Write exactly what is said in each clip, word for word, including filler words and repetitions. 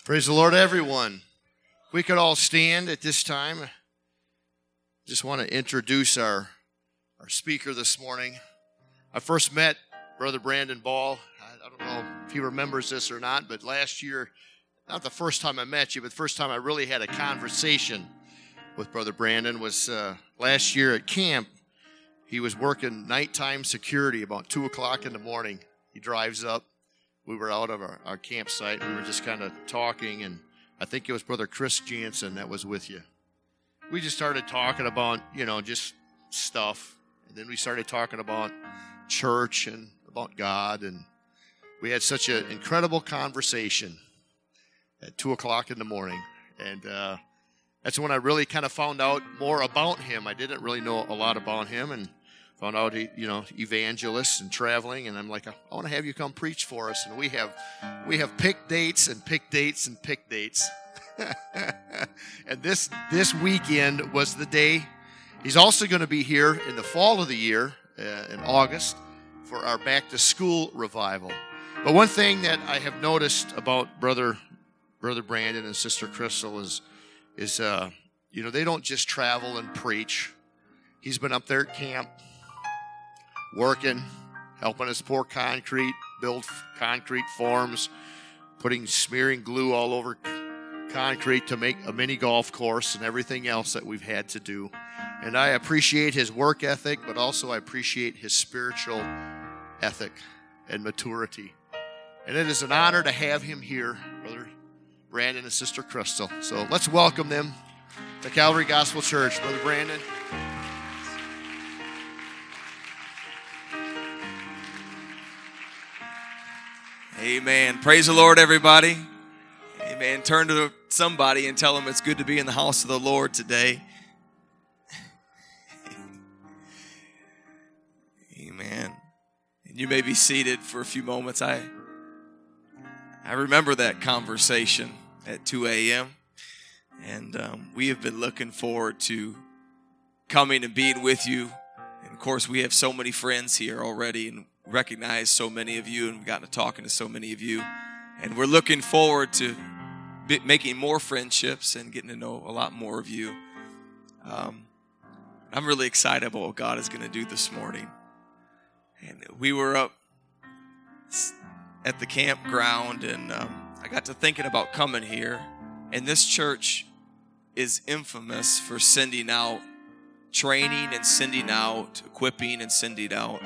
Praise the Lord, everyone. We could all stand at this time. Just want to introduce our, our speaker this morning. I first met Brother Brandon Ball. I, I don't know if he remembers this or not, but last year, not the first time I met you, but the first time I really had a conversation with Brother Brandon was uh, last year at camp. He was working nighttime security about two o'clock in the morning. He drives up. We were out of our, our campsite. We were just kind of talking, and I think it was Brother Chris Jansen that was with you. We just started talking about, you know, just stuff. And then we started talking about church and about God, and we had such an incredible conversation at two o'clock in the morning. And uh, that's when I really kind of found out more about him. I didn't really know a lot about him, and found out he, you know, evangelist and traveling, and I'm like, I want to have you come preach for us. And we have, we have pick dates and pick dates and pick dates. And this this weekend was the day. He's also going to be here in the fall of the year, uh, in August, for our back to school revival. But one thing that I have noticed about brother brother Brandon and Sister Crystal is is uh, you know, they don't just travel and preach. He's been up there at camp, working, helping us pour concrete, build concrete forms, putting smearing glue all over concrete to make a mini golf course and everything else that we've had to do. And I appreciate his work ethic, but also I appreciate his spiritual ethic and maturity. And it is an honor to have him here, Brother Brandon and Sister Crystal. So let's welcome them to Calvary Gospel Church. Brother Brandon. Amen. Praise the Lord, everybody. Amen. Turn to somebody and tell them it's good to be in the house of the Lord today. Amen. And you may be seated for a few moments. I I remember that conversation at two a.m. And um, we have been looking forward to coming and being with you. And of course, we have so many friends here already, and recognize so many of you, and we've gotten to talking to so many of you, and we're looking forward to be, making more friendships and getting to know a lot more of you. Um, I'm really excited about what God is going to do this morning. And we were up at the campground, and um, I got to thinking about coming here, and this church is infamous for sending out training and sending out equipping and sending out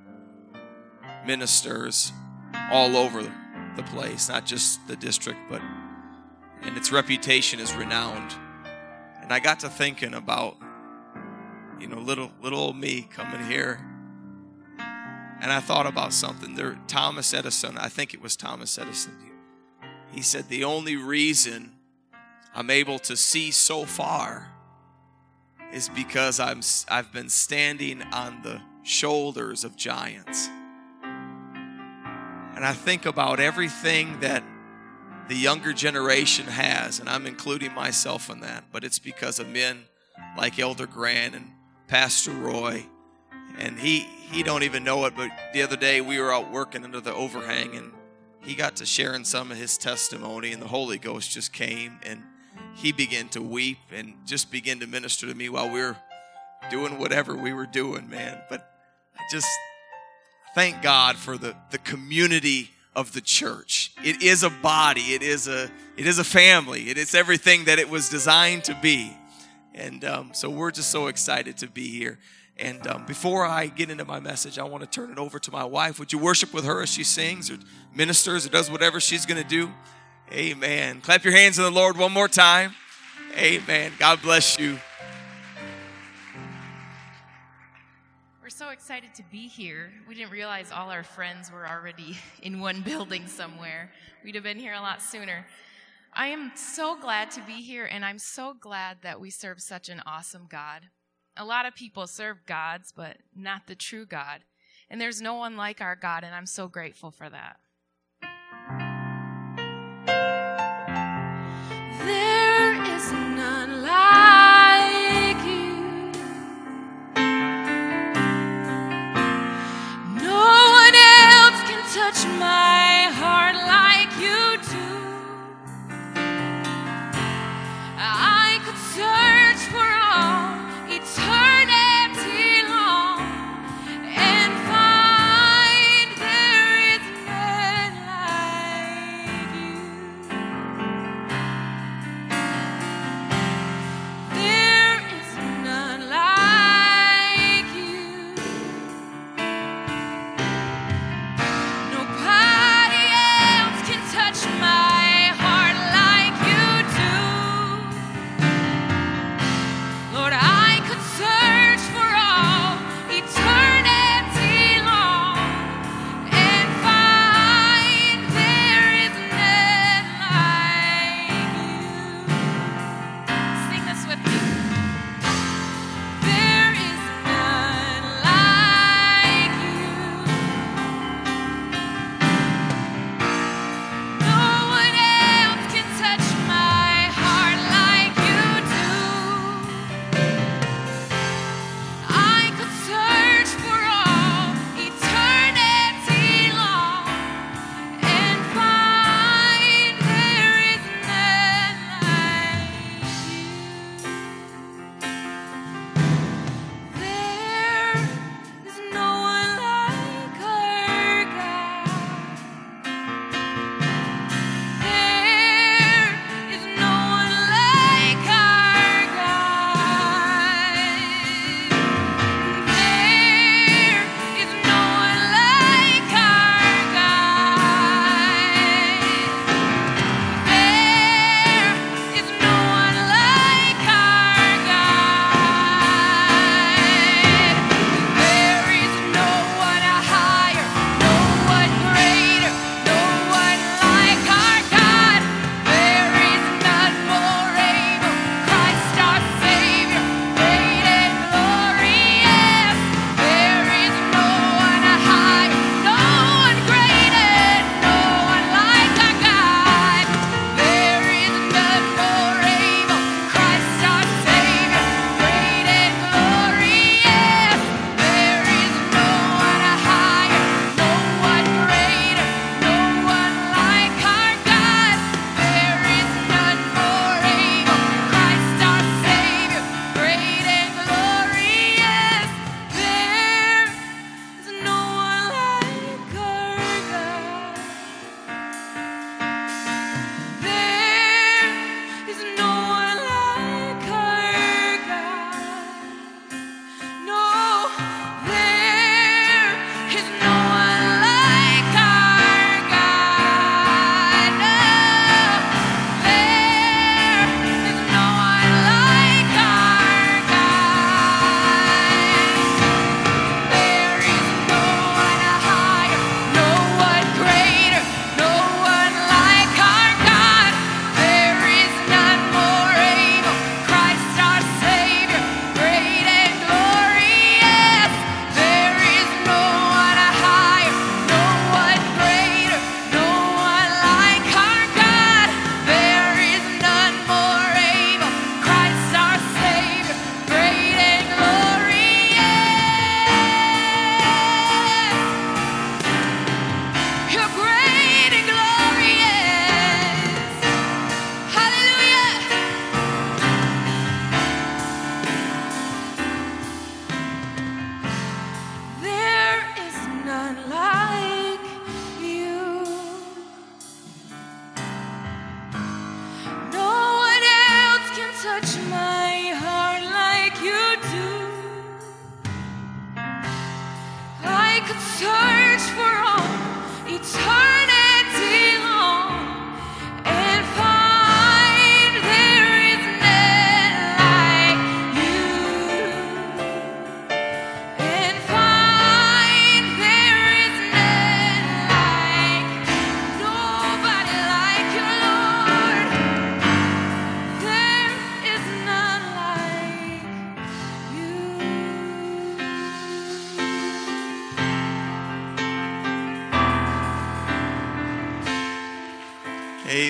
ministers all over the place, not just the district, but and its reputation is renowned. And I got to thinking about, you know, little little old me coming here, and I thought about something. There, Thomas Edison, I think it was Thomas Edison. He said the only reason I'm able to see so far is because I'm I've been standing on the shoulders of giants. And I think about everything that the younger generation has, and I'm including myself in that, but it's because of men like Elder Grant and Pastor Roy. And he, he don't even know it, but the other day we were out working under the overhang, and he got to sharing some of his testimony, and the Holy Ghost just came, and he began to weep and just began to minister to me while we were doing whatever we were doing, man. But I just thank God for the, the community of the church. It is a body. It is a it is a family. It is everything that it was designed to be. And um, so we're just so excited to be here. And um, before I get into my message, I want to turn it over to my wife. Would you worship with her as she sings or ministers or does whatever she's going to do? Amen. Clap your hands to the Lord one more time. Amen. God bless you. We're so excited to be here. We didn't realize all our friends were already in one building somewhere. We'd have been here a lot sooner. I am so glad to be here, and I'm so glad that we serve such an awesome God. A lot of people serve gods, but not the true God. And there's no one like our God, and I'm so grateful for that. There is none like you. No one else can touch my heart like you do.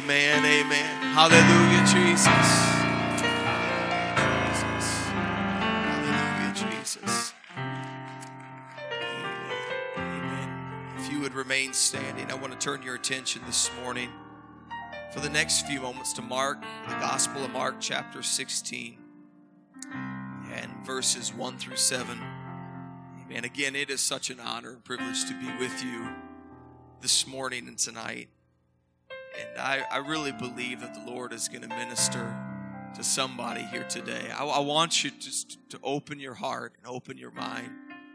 Amen, amen. Hallelujah, Jesus. Hallelujah, Jesus. Amen. Amen. If you would remain standing, I want to turn your attention this morning for the next few moments to Mark, the Gospel of Mark, chapter sixteen, and verses one through seven. Amen. Again, it is such an honor and privilege to be with you this morning and tonight. And I, I really believe that the Lord is going to minister to somebody here today. I, I want you just to open your heart and open your mind.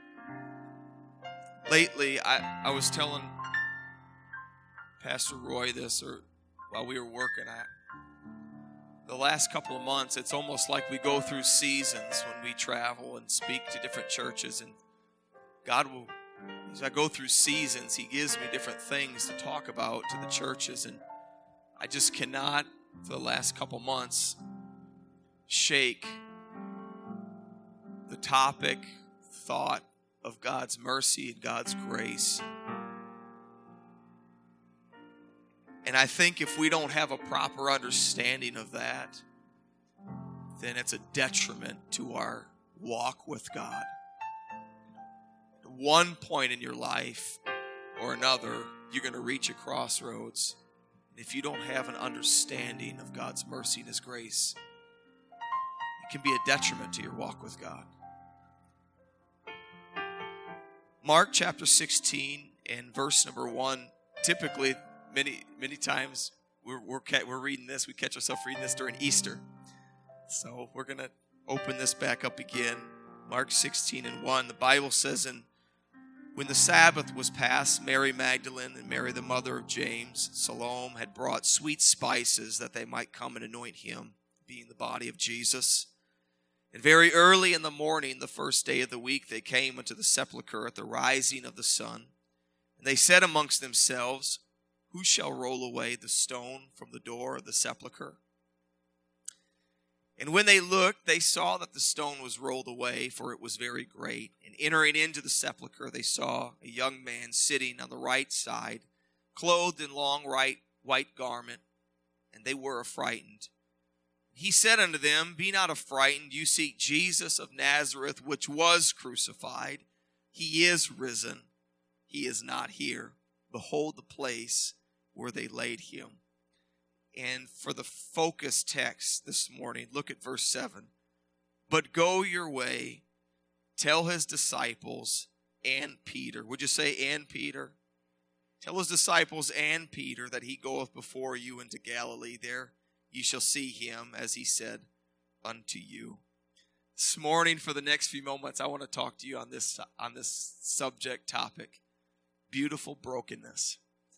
Lately, I, I was telling Pastor Roy this or while we were working. I, the last couple of months, it's almost like we go through seasons when we travel and speak to different churches. And God will, as I go through seasons, He gives me different things to talk about to the churches. And I just cannot, for the last couple months, shake the topic, thought of God's mercy and God's grace. And I think if we don't have a proper understanding of that, then it's a detriment to our walk with God. At one point in your life or another, you're going to reach a crossroads. And if you don't have an understanding of God's mercy and His grace, it can be a detriment to your walk with God. Mark chapter sixteen and verse number one. Typically, many many times we're we're, we're reading this. We catch ourselves reading this during Easter. So we're going to open this back up again. Mark sixteen and one. The Bible says, "And when the Sabbath was past, Mary Magdalene and Mary the mother of James, Salome, had brought sweet spices that they might come and anoint Him, being the body of Jesus. And very early in the morning, the first day of the week, they came unto the sepulchre at the rising of the sun. And they said amongst themselves, Who shall roll away the stone from the door of the sepulchre? And when they looked, they saw that the stone was rolled away, for it was very great. And entering into the sepulchre, they saw a young man sitting on the right side, clothed in long right, white garment, and they were affrighted. He said unto them, Be not affrighted, you seek Jesus of Nazareth, which was crucified. He is risen. He is not here. Behold the place where they laid Him. And for the focus text this morning, look at verse seven. But go your way, tell His disciples and Peter. Would you say, and Peter? Tell His disciples and Peter that He goeth before you into Galilee. There you shall see Him, as He said unto you. This morning, for the next few moments, I want to talk to you on this, on this subject topic, beautiful brokenness.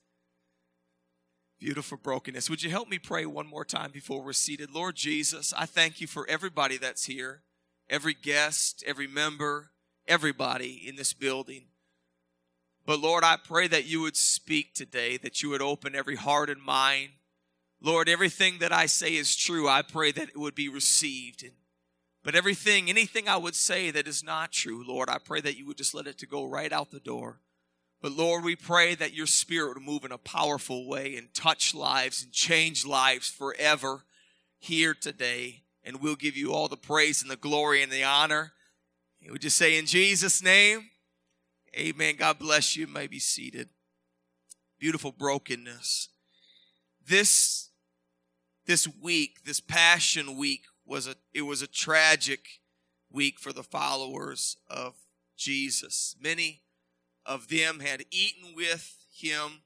Beautiful brokenness. Would you help me pray one more time before we're seated? Lord Jesus, I thank You for everybody that's here, every guest, every member, everybody in this building. But Lord, I pray that You would speak today, that You would open every heart and mind. Lord, everything that I say is true. I pray that it would be received. And, but everything, anything I would say that is not true, Lord, I pray that You would just let it to go right out the door. But Lord, we pray that Your Spirit would move in a powerful way and touch lives and change lives forever here today. And we'll give You all the praise and the glory and the honor. And we just say in Jesus' name, amen. God bless you. You may be seated. Beautiful brokenness. This, this week, this Passion Week, was a it was a tragic week for the followers of Jesus. Many of them had eaten with Him,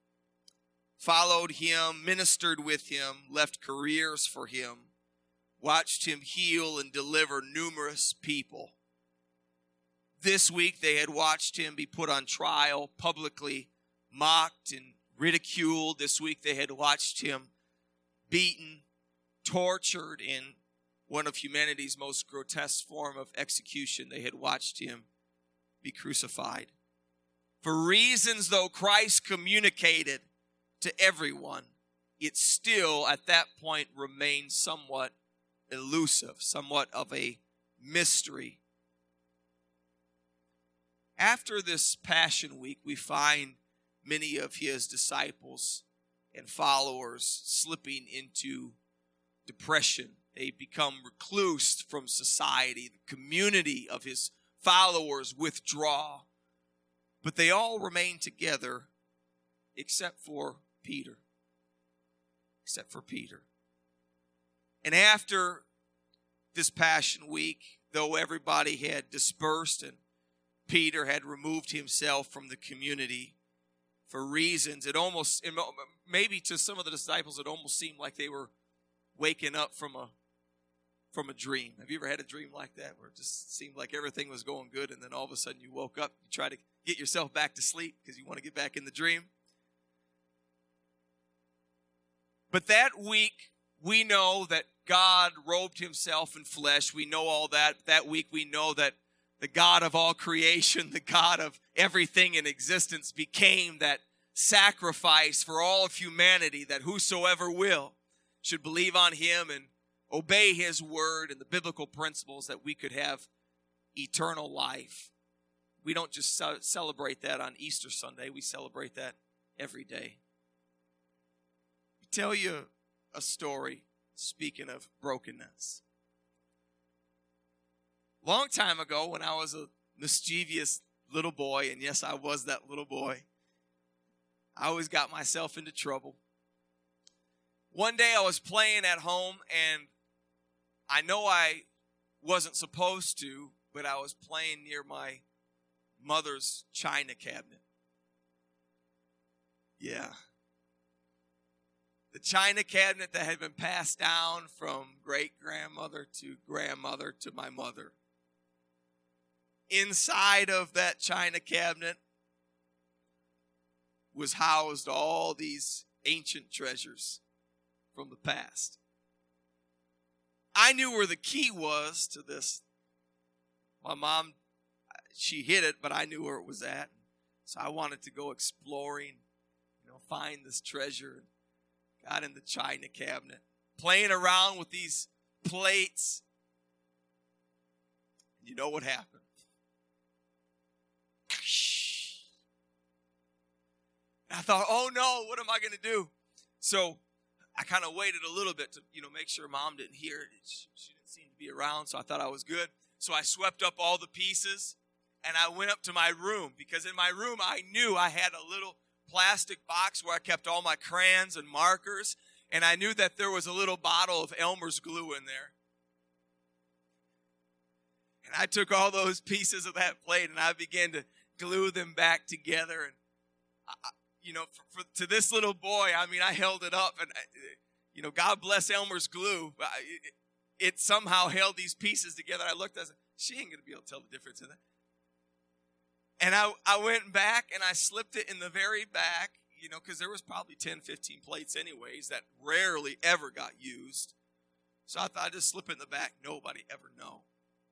followed Him, ministered with Him, left careers for Him, watched Him heal and deliver numerous people. This week they had watched Him be put on trial, publicly mocked and ridiculed. This week they had watched Him beaten, tortured in one of humanity's most grotesque form of execution. They had watched Him be crucified. For reasons, though Christ communicated to everyone, it still at that point remained somewhat elusive, somewhat of a mystery. After this Passion Week, we find many of His disciples and followers slipping into depression. They become recluse from society. The community of his followers withdraw. But they all remain together except for Peter. Except for Peter. And after this Passion Week, though everybody had dispersed and Peter had removed himself from the community for reasons, it almost, maybe to some of the disciples, it almost seemed like they were waking up from a from a dream. Have you ever had a dream like that where it just seemed like everything was going good and then all of a sudden you woke up, you try to get yourself back to sleep because you want to get back in the dream? But that week, we know that God robed himself in flesh. We know all that. That week, we know that the God of all creation, the God of everything in existence, became that sacrifice for all of humanity, that whosoever will should believe on him and obey his word and the biblical principles, that we could have eternal life. We don't just ce- celebrate that on Easter Sunday. We celebrate that every day. I tell you a story, speaking of brokenness. Long time ago, when I was a mischievous little boy, and yes, I was that little boy, I always got myself into trouble. One day I was playing at home, and I know I wasn't supposed to, but I was playing near my mother's china cabinet. Yeah. The china cabinet that had been passed down from great-grandmother to grandmother to my mother. Inside of that china cabinet was housed all these ancient treasures from the past. I knew where the key was to this. My mom, she hid it, but I knew where it was at. So I wanted to go exploring, you know, find this treasure. Got in the china cabinet, playing around with these plates. You know what happened? And I thought, oh no, what am I going to do? So I kind of waited a little bit to, you know, make sure Mom didn't hear it. She, she didn't seem to be around, so I thought I was good. So I swept up all the pieces, and I went up to my room, because in my room I knew I had a little plastic box where I kept all my crayons and markers, and I knew that there was a little bottle of Elmer's glue in there. And I took all those pieces of that plate and I began to glue them back together. And I, you know, for, for, to this little boy, I mean, I held it up, and I, you know, God bless Elmer's glue. It, it somehow held these pieces together. I looked, I said, she ain't gonna be able to tell the difference in that. And I, I went back and I slipped it in the very back, you know, because there was probably ten, fifteen plates anyways that rarely ever got used. So I thought I'd just slip it in the back. Nobody ever know.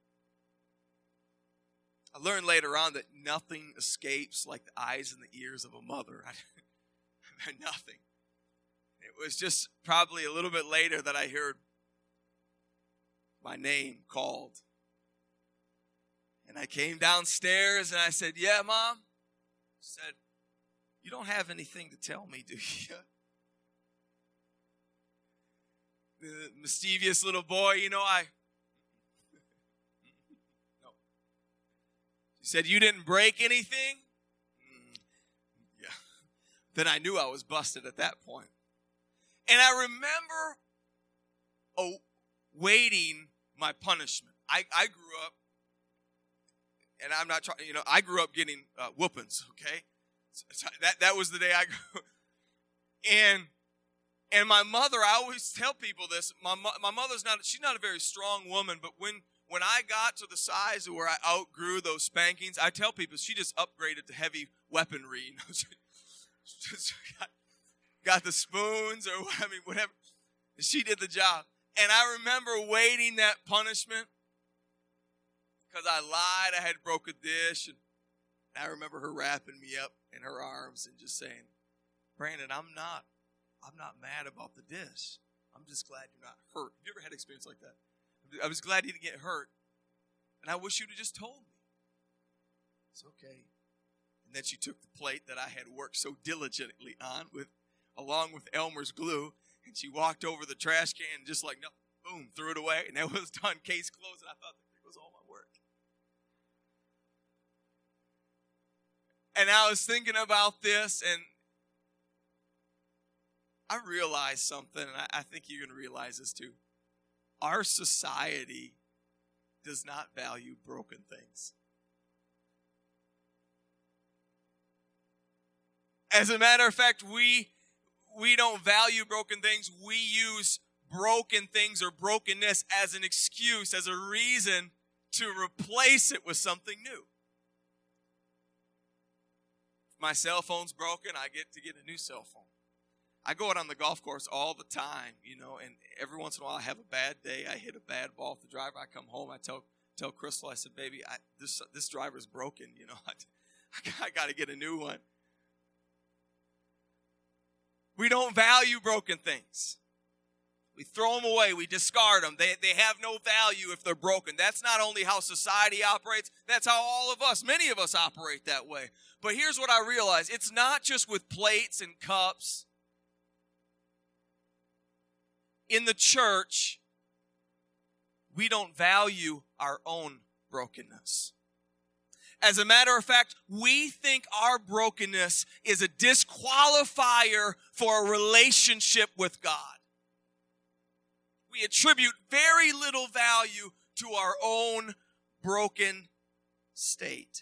I learned later on that nothing escapes like the eyes and the ears of a mother. Nothing. It was just probably a little bit later that I heard my name called. And I came downstairs and I said, yeah, Mom. She said, you don't have anything to tell me, do you? The mischievous little boy, you know, I... No. She said, you didn't break anything? Mm, yeah. Then I knew I was busted at that point. And I remember oh, waiting my punishment. I, I grew up, and I'm not trying, you know, I grew up getting uh, whoopings, okay? So that, that was the day I grew up. And, and my mother, I always tell people this, my, my mother's not, she's not a very strong woman, but when, when I got to the size where I outgrew those spankings, I tell people she just upgraded to heavy weaponry. You know, she just got, got the spoons or, I mean, whatever. She did the job. And I remember waiting that punishment, because I lied, I had broke a dish, and I remember her wrapping me up in her arms and just saying, Brandon, I'm not, I'm not mad about the dish. I'm just glad you're not hurt. Have you ever had an experience like that? I was glad you didn't get hurt, and I wish you'd have just told me. It's okay. And then she took the plate that I had worked so diligently on with along with Elmer's glue. And she walked over the trash can and just like, no, boom, threw it away. And that was done, case closed. And I thought that was all my work. And I was thinking about this, and I realized something, and I, I think you're going to realize this too. Our society does not value broken things. As a matter of fact, we we don't value broken things. We use broken things or brokenness as an excuse, as a reason to replace it with something new. If my cell phone's broken, I get to get a new cell phone. I go out on the golf course all the time, you know, and every once in a while I have a bad day. I hit a bad ball off the driver. I come home. I tell tell Crystal, I said, baby, I, this this driver's broken, you know. I, I got to get a new one. We don't value broken things. We throw them away. We discard them. They, they have no value if they're broken. That's not only how society operates. That's how all of us, many of us operate that way. But here's what I realize. It's not just with plates and cups. In the church, we don't value our own brokenness. As a matter of fact, we think our brokenness is a disqualifier for a relationship with God. We attribute very little value to our own broken state.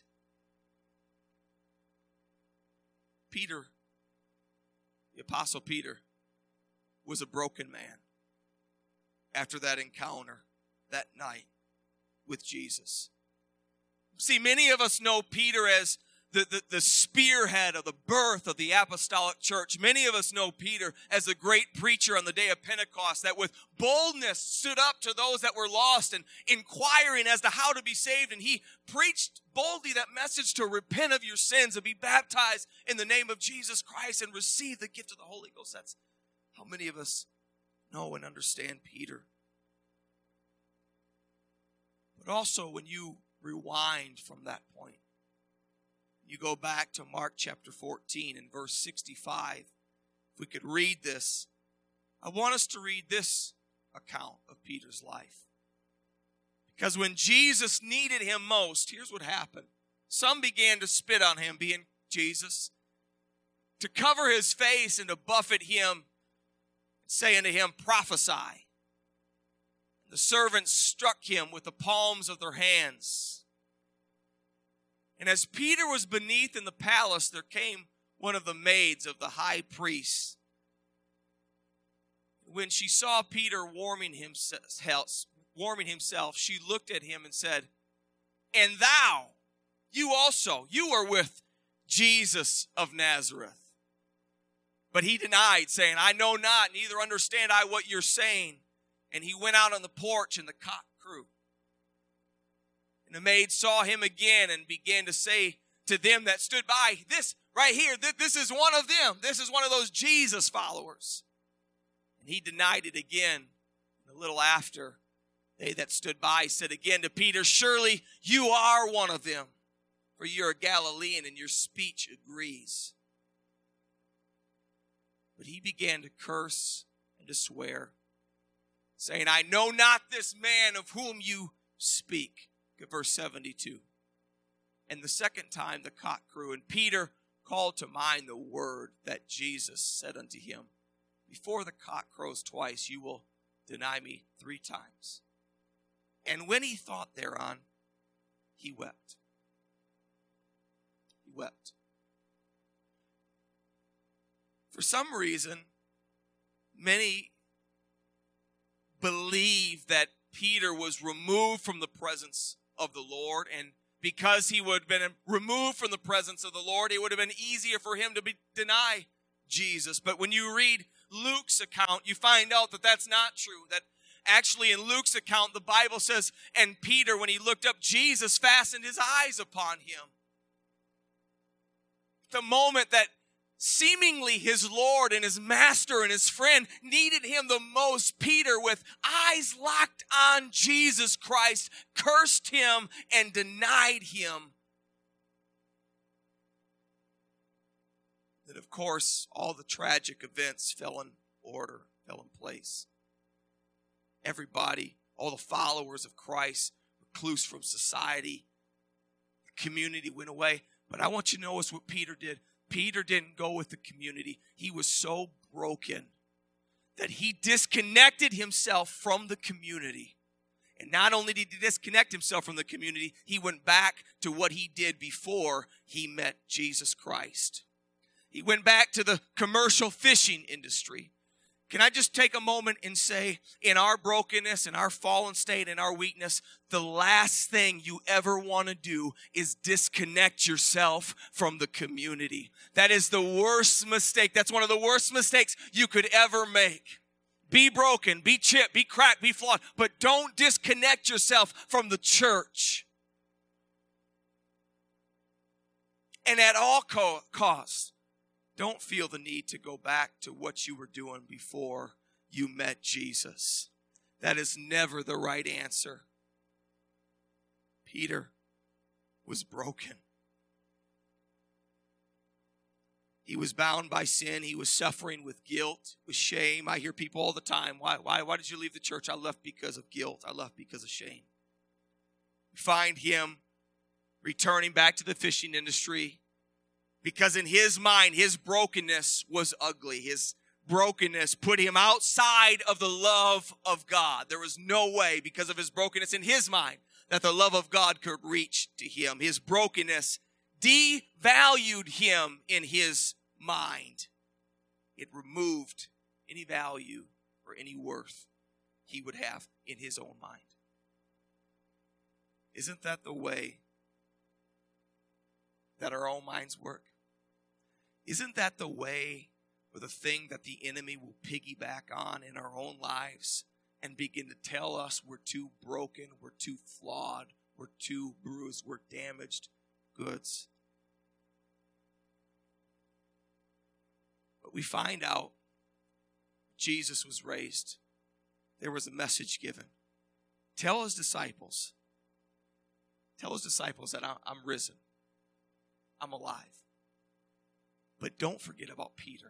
Peter, the Apostle Peter, was a broken man after that encounter that night with Jesus. See, many of us know Peter as the, the, the spearhead of the birth of the apostolic church. Many of us know Peter as the great preacher on the day of Pentecost that with boldness stood up to those that were lost and inquiring as to how to be saved. And he preached boldly that message to repent of your sins and be baptized in the name of Jesus Christ and receive the gift of the Holy Ghost. That's how many of us know and understand Peter. But also when you rewind from that point, you go back to Mark chapter fourteen and verse sixty-five. If we could read this, I want us to read this account of Peter's life. Because when Jesus needed him most, here's what happened. Some began to spit on him, being Jesus, to cover his face and to buffet him, saying to him, prophesy. The servants struck him with the palms of their hands. And as Peter was beneath in the palace, there came one of the maids of the high priest. When she saw Peter warming himself, warming himself, she looked at him and said, and thou, you also, you are with Jesus of Nazareth. But he denied, saying, I know not, neither understand I what you're saying. And he went out on the porch, and the cock crew. And the maid saw him again and began to say to them that stood by, this right here, this is one of them. This is one of those Jesus followers. And he denied it again. And a little after, they that stood by said again to Peter, surely you are one of them, for you're a Galilean and your speech agrees. But he began to curse and to swear, saying, I know not this man of whom you speak. Verse seventy-two. And the second time the cock crew, and Peter called to mind the word that Jesus said unto him, before the cock crows twice, you will deny me three times. And when he thought thereon, he wept. He wept. For some reason, many believe that Peter was removed from the presence of the Lord, and because he would have been removed from the presence of the Lord, it would have been easier for him to be, deny Jesus. But when you read Luke's account, you find out that that's not true. That actually in Luke's account, the Bible says, and Peter, when he looked up, Jesus fastened his eyes upon him. The moment that seemingly his Lord and his master and his friend needed him the most, Peter, with eyes locked on Jesus Christ, cursed him and denied him Then, of course, all the tragic events fell in order, fell in place. Everybody, all the followers of Christ, recluse from society. The community went away. But I want you to notice what Peter did. Peter didn't go with the community. He was so broken that he disconnected himself from the community. And not only did he disconnect himself from the community, he went back to what he did before he met Jesus Christ. He went back to the commercial fishing industry. Can I just take a moment and say, in our brokenness, in our fallen state, in our weakness, the last thing you ever want to do is disconnect yourself from the community. That is the worst mistake. That's one of the worst mistakes you could ever make. Be broken, be chipped, be cracked, be flawed, but don't disconnect yourself from the church. And at all co- costs, don't feel the need to go back to what you were doing before you met Jesus. That is never the right answer. Peter was broken. He was bound by sin. He was suffering with guilt, with shame. I hear people all the time, why, why, why did you leave the church? I left because of guilt. I left because of shame. We find him returning back to the fishing industry, because in his mind, his brokenness was ugly. His brokenness put him outside of the love of God. There was no way, because of his brokenness in his mind, that the love of God could reach to him. His brokenness devalued him in his mind. It removed any value or any worth he would have in his own mind. Isn't that the way that our own minds work? Isn't that the way or the thing that the enemy will piggyback on in our own lives and begin to tell us we're too broken, we're too flawed, we're too bruised, we're damaged goods? But we find out Jesus was raised. There was a message given. Tell his disciples, tell his disciples that I'm risen. I'm alive. But don't forget about Peter.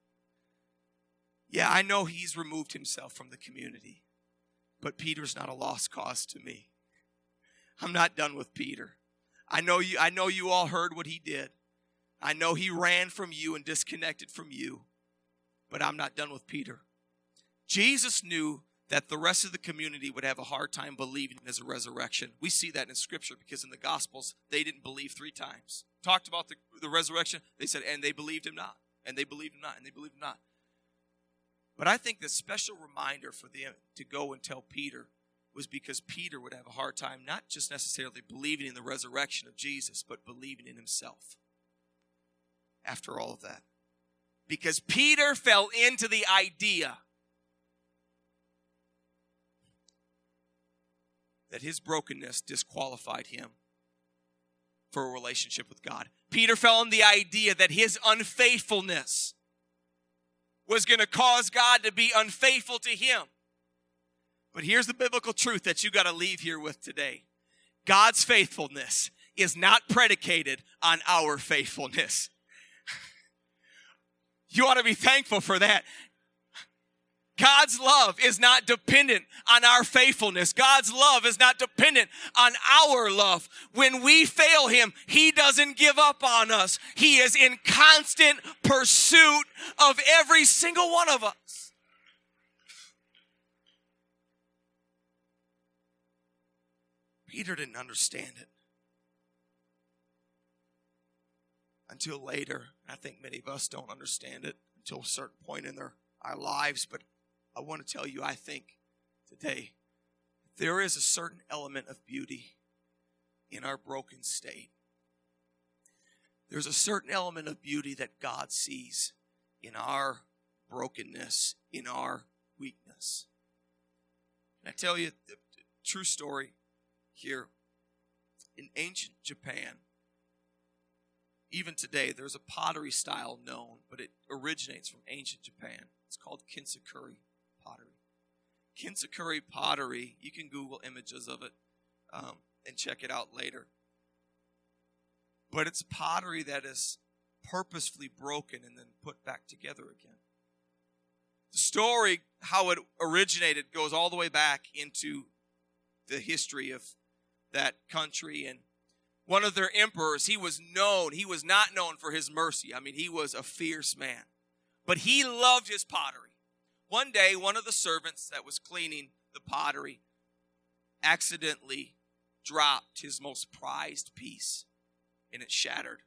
Yeah, I know he's removed himself from the community, but Peter's not a lost cause to me. I'm not done with Peter. I know you, I know you all heard what he did. I know he ran from you and disconnected from you, but I'm not done with Peter. Jesus knew that the rest of the community would have a hard time believing in his resurrection. We see that in Scripture because in the Gospels, they didn't believe three times. Talked about the, the resurrection, they said, and they believed him not, and they believed him not, and they believed him not. But I think the special reminder for them to go and tell Peter was because Peter would have a hard time not just necessarily believing in the resurrection of Jesus, but believing in himself after all of that. Because Peter fell into the idea that his brokenness disqualified him for a relationship with God. Peter fell in the idea that his unfaithfulness was going to cause God to be unfaithful to him. But here's the biblical truth that you got to leave here with today. God's faithfulness is not predicated on our faithfulness. You ought to be thankful for that. God's love is not dependent on our faithfulness. God's love is not dependent on our love. When we fail him, he doesn't give up on us. He is in constant pursuit of every single one of us. Peter didn't understand it until later. I think many of us don't understand it until a certain point in their, our lives, but I want to tell you, I think today, there is a certain element of beauty in our broken state. There's a certain element of beauty that God sees in our brokenness, in our weakness. And I tell you the, the true story here. In ancient Japan, even today, there's a pottery style known, but it originates from ancient Japan. It's called Kintsukuroi pottery. Kintsukuroi pottery, you can Google images of it um, and check it out later. But it's pottery that is purposefully broken and then put back together again. The story, how it originated, goes all the way back into the history of that country. And one of their emperors, he was known, he was not known for his mercy. I mean, he was a fierce man. But he loved his pottery. One day, one of the servants that was cleaning the pottery accidentally dropped his most prized piece, and it shattered.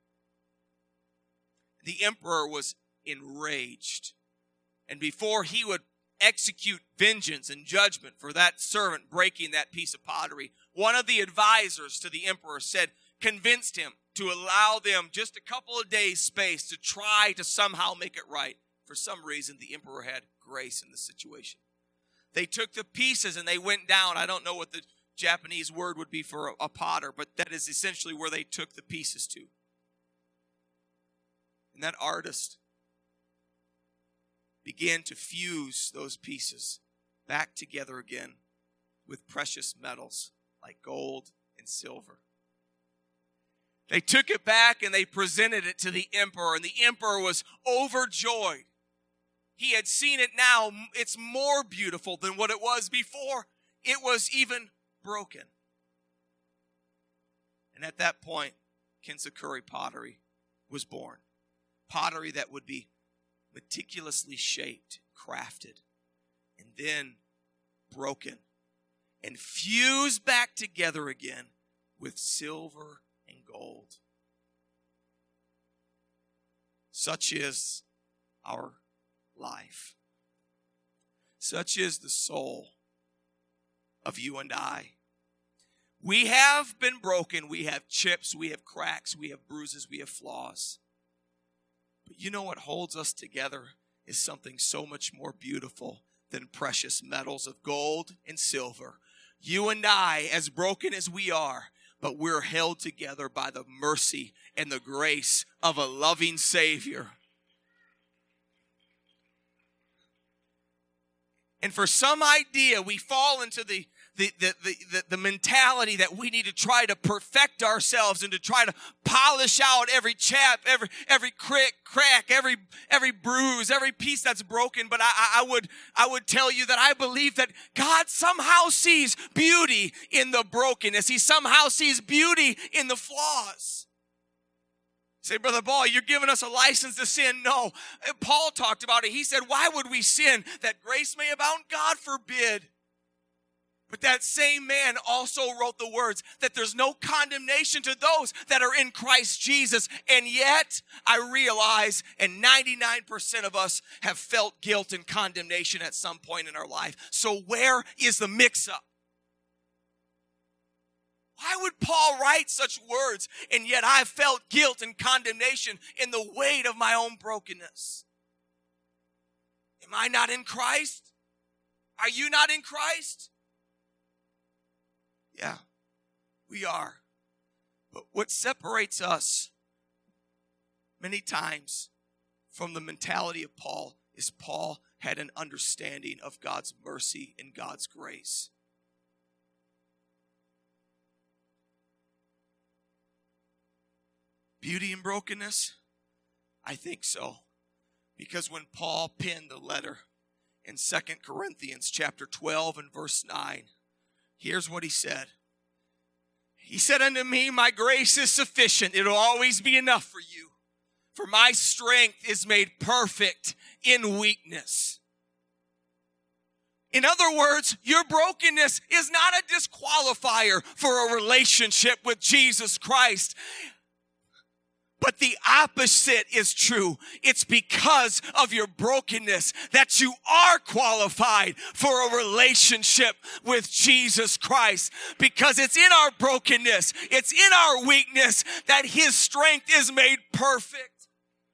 The emperor was enraged. And before he would execute vengeance and judgment for that servant breaking that piece of pottery, one of the advisors to the emperor said, convinced him to allow them just a couple of days' space to try to somehow make it right. For some reason, the emperor had grace in the situation. They took the pieces and they went down. I don't know what the Japanese word would be for a, a potter, but that is essentially where they took the pieces to. And that artist began to fuse those pieces back together again with precious metals like gold and silver. They took it back and they presented it to the emperor, and the emperor was overjoyed. He had seen it now. It's more beautiful than what it was before. It was even broken. And at that point, Kenzakuri pottery was born. Pottery that would be meticulously shaped, crafted, and then broken and fused back together again with silver and gold. Such is our life. Such is the soul of you and I. We have been broken. We have chips. We have cracks. We have bruises. We have flaws. But you know what holds us together is something so much more beautiful than precious metals of gold and silver. You and I, as broken as we are, but we're held together by the mercy and the grace of a loving Savior. And for some idea, we fall into the The, the, the, the mentality that we need to try to perfect ourselves and to try to polish out every chap, every every crack, crack, every every bruise, every piece that's broken. But I, I would I would tell you that I believe that God somehow sees beauty in the brokenness. He somehow sees beauty in the flaws. Say, Brother Paul, you're giving us a license to sin. No. Paul talked about it. He said, why would we sin? That grace may abound? God forbid. But that same man also wrote the words that there's no condemnation to those that are in Christ Jesus. And yet, I realize, and ninety-nine percent of us have felt guilt and condemnation at some point in our life. So where is the mix-up? Why would Paul write such words? And yet I felt guilt and condemnation in the weight of my own brokenness. Am I not in Christ? Are you not in Christ? Yeah, we are. But what separates us many times from the mentality of Paul is Paul had an understanding of God's mercy and God's grace. Beauty in brokenness? I think so. Because when Paul penned the letter in Second Corinthians chapter twelve and verse nine, here's what he said. He said unto me, my grace is sufficient. It'll always be enough for you. For my strength is made perfect in weakness. In other words, your brokenness is not a disqualifier for a relationship with Jesus Christ. But the opposite is true. It's because of your brokenness that you are qualified for a relationship with Jesus Christ. Because it's in our brokenness, it's in our weakness that His strength is made perfect.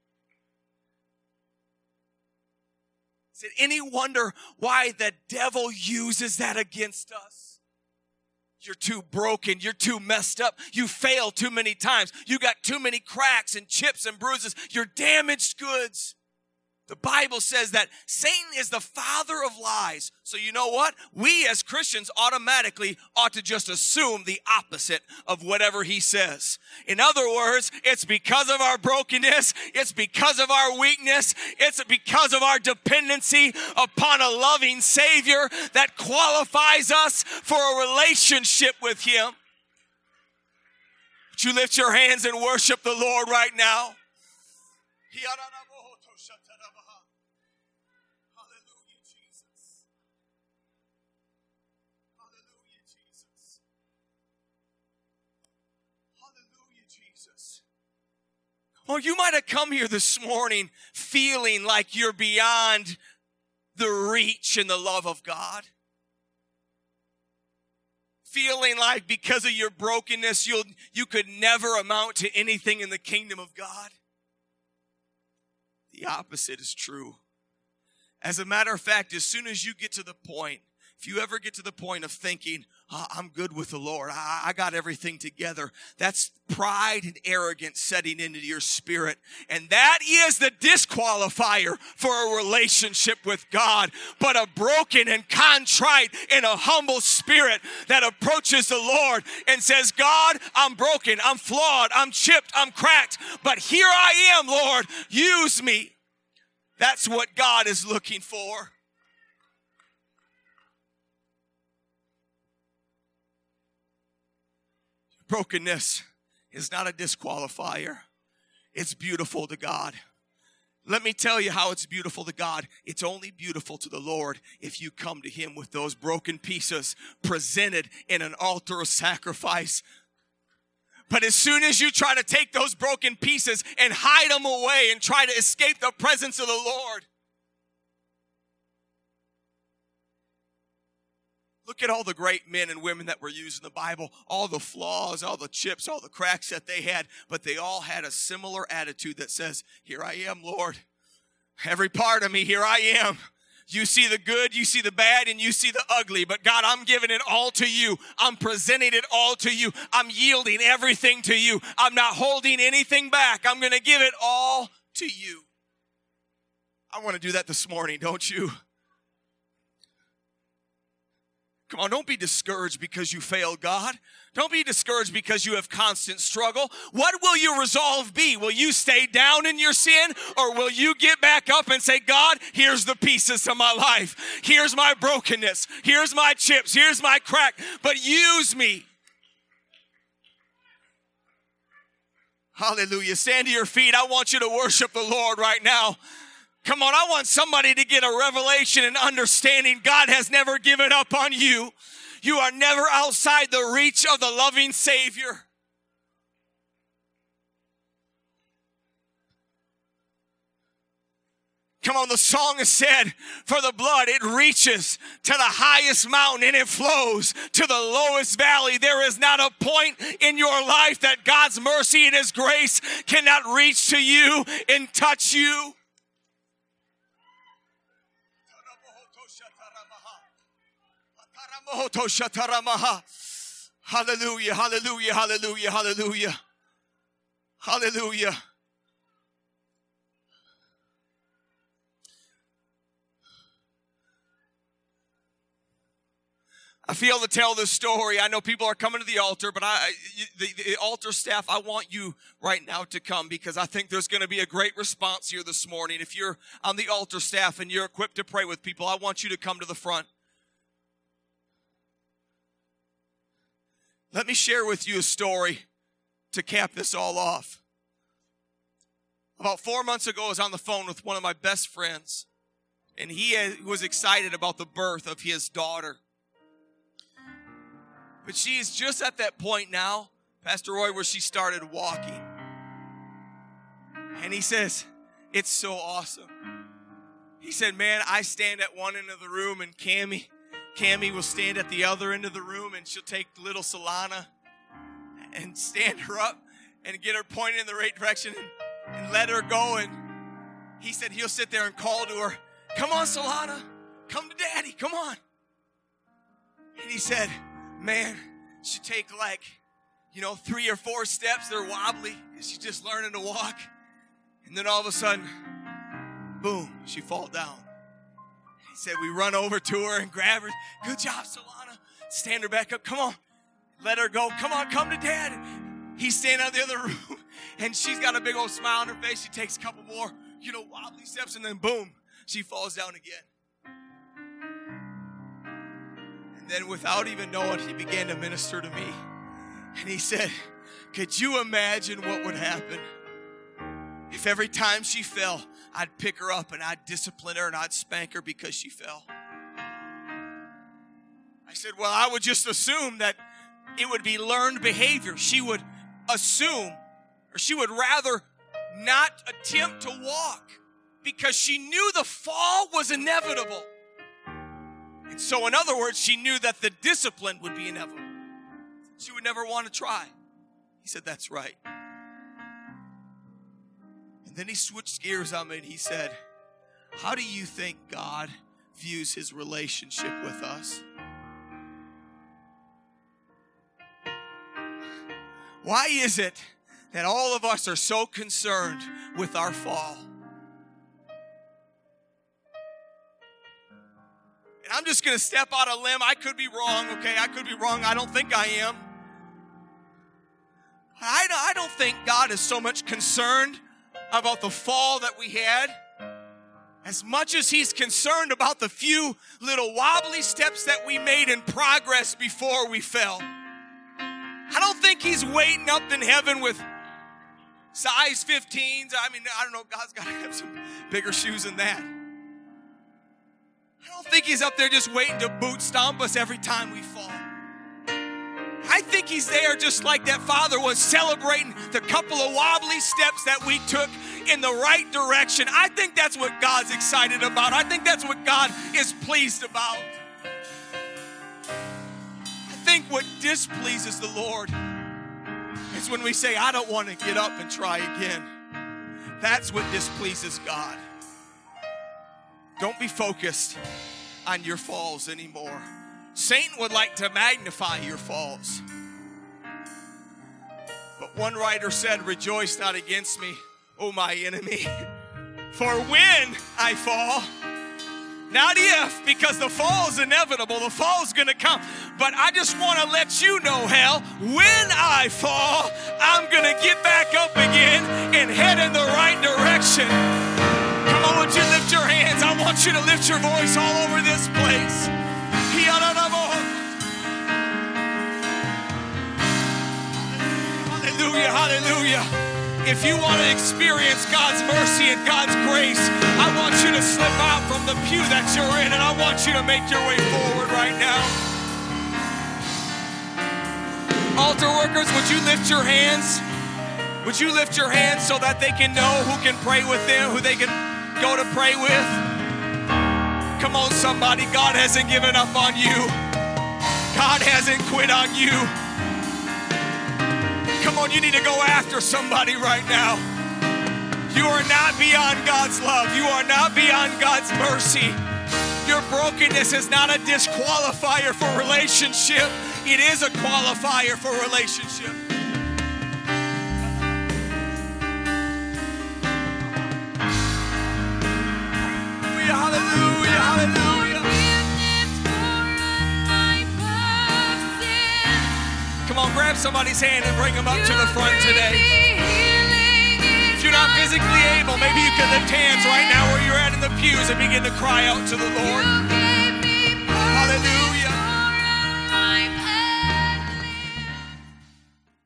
Is it any wonder why the devil uses that against us? You're too broken. You're too messed up. You failed too many times. You got too many cracks and chips and bruises. You're damaged goods. The Bible says that Satan is the father of lies. So you know what? We as Christians automatically ought to just assume the opposite of whatever he says. In other words, it's because of our brokenness. It's because of our weakness. It's because of our dependency upon a loving Savior that qualifies us for a relationship with him. Would you lift your hands and worship the Lord right now? Hallelujah, Jesus. Hallelujah, Jesus. Hallelujah, Jesus. Well, you might have come here this morning feeling like you're beyond the reach and the love of God. Feeling like because of your brokenness, you'll, you could never amount to anything in the kingdom of God. The opposite is true. As a matter of fact, as soon as you get to the point, if you ever get to the point of thinking, oh, I'm good with the Lord, I, I got everything together, that's pride and arrogance setting into your spirit. And that is the disqualifier for a relationship with God. But a broken and contrite and a humble spirit that approaches the Lord and says, God, I'm broken, I'm flawed, I'm chipped, I'm cracked, but here I am, Lord, use me. That's what God is looking for. Brokenness is not a disqualifier. It's beautiful to God. Let me tell you how it's beautiful to God. It's only beautiful to the Lord if you come to him with those broken pieces presented in an altar of sacrifice. But as soon as you try to take those broken pieces and hide them away and try to escape the presence of the Lord, look at all the great men and women that were used in the Bible, all the flaws, all the chips, all the cracks that they had, but they all had a similar attitude that says, here I am, Lord. Every part of me, here I am. You see the good, you see the bad, and you see the ugly. But God, I'm giving it all to you. I'm presenting it all to you. I'm yielding everything to you. I'm not holding anything back. I'm going to give it all to you. I want to do that this morning, don't you? Come on, don't be discouraged because you failed God. Don't be discouraged because you have constant struggle. What will your resolve be? Will you stay down in your sin, or will you get back up and say, God, here's the pieces of my life. Here's my brokenness. Here's my chips. Here's my crack. But use me. Hallelujah. Stand to your feet. I want you to worship the Lord right now. Come on, I want somebody to get a revelation and understanding God has never given up on you. You are never outside the reach of the loving Savior. Come on, the song has said, for the blood, it reaches to the highest mountain and it flows to the lowest valley. There is not a point in your life that God's mercy and his grace cannot reach to you and touch you. Hallelujah, hallelujah, hallelujah, hallelujah, hallelujah. I feel to tell this story. I know people are coming to the altar, but I, the, the altar staff, I want you right now to come because I think there's going to be a great response here this morning. If you're on the altar staff and you're equipped to pray with people, I want you to come to the front. Let me share with you a story to cap this all off. About four months ago, I was on the phone with one of my best friends, and he was excited about the birth of his daughter. But she is just at that point now, Pastor Roy, where she started walking. And he says, it's so awesome. He said, man, I stand at one end of the room, and Cammie, Cammie will stand at the other end of the room, and she'll take little Solana and stand her up and get her pointed in the right direction and, and let her go. And he said he'll sit there and call to her, come on, Solana, come to Daddy, come on. And he said, man, she take like, you know, three or four steps. They're wobbly because she's just learning to walk. And then all of a sudden, boom, she fall down. He said, we run over to her and grab her. Good job, Solana. Stand her back up. Come on. Let her go. Come on, come to Dad. He's standing out in the other room, and she's got a big old smile on her face. She takes a couple more, you know, wobbly steps, and then boom, she falls down again. And then without even knowing, he began to minister to me. And he said, could you imagine what would happen if every time she fell, I'd pick her up and I'd discipline her and I'd spank her because she fell? I said, well, I would just assume that it would be learned behavior. She would assume, or she would rather not attempt to walk because she knew the fall was inevitable. And so, in other words, she knew that the discipline would be inevitable. She would never want to try. He said, that's right. And then he switched gears on me and he said, how do you think God views his relationship with us? Why is it that all of us are so concerned with our fall? And I'm just going to step out on a limb. I could be wrong, okay? I could be wrong. I don't think I am. I, I don't think God is so much concerned about the fall that we had as much as he's concerned about the few little wobbly steps that we made in progress before we fell. I don't think he's waiting up in heaven with size fifteens. I mean, I don't know. God's got to have some bigger shoes than that. I don't think he's up there just waiting to boot stomp us every time we fall. I think he's there just like that father was celebrating the couple of wobbly steps that we took in the right direction. I think that's what God's excited about. I think that's what God is pleased about. I think what displeases the Lord is when we say, I don't want to get up and try again. That's what displeases God. Don't be focused on your falls anymore. Satan would like to magnify your falls. But one writer said, rejoice not against me, O my enemy. For when I fall, not if, because the fall is inevitable, the fall is going to come. But I just want to let you know, hell, when I fall, I'm going to get back up again and head in the right direction. Come on, would you lift your hands? I want you to lift your voice all over this place. Hallelujah, hallelujah. If you want to experience God's mercy and God's grace, I want you to slip out from the pew that you're in, and I want you to make your way forward right now. Altar workers, would you lift your hands? Would you lift your hands so that they can know who can pray with them, who they can go to pray with? Come on, somebody. God hasn't given up on you. God hasn't quit on you. Come on, you need to go after somebody right now. You are not beyond God's love. You are not beyond God's mercy. Your brokenness is not a disqualifier for relationship. It is a qualifier for relationship. Hallelujah, hallelujah. Come on, grab somebody's hand and bring them up to the front today. If you're not physically able, maybe you can lift hands right now where you're at in the pews and begin to cry out to the Lord.